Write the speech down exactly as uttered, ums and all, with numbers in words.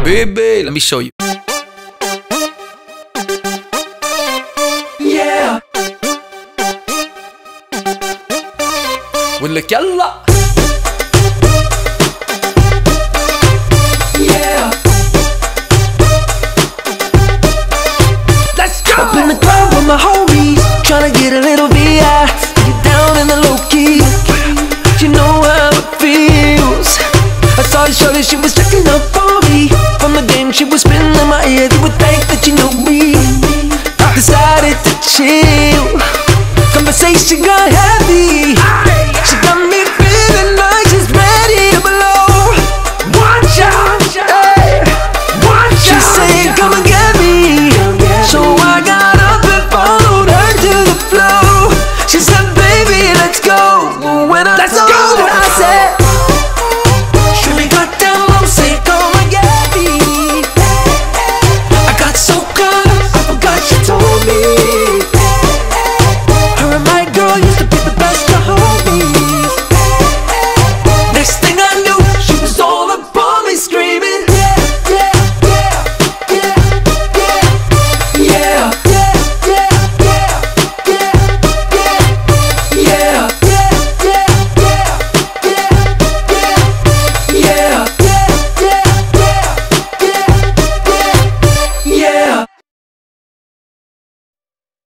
baby, let me show you. Yeah. بقول لك يلا. Yeah. Let's go. Up in the club with my homies, tryna get a little V I. Get down in the low key. You know how it feels. I saw you shorty, she was checking up for me. From the game, she was spinning in my ear. You would think that you know me. Decided to chill. Conversation got heavy.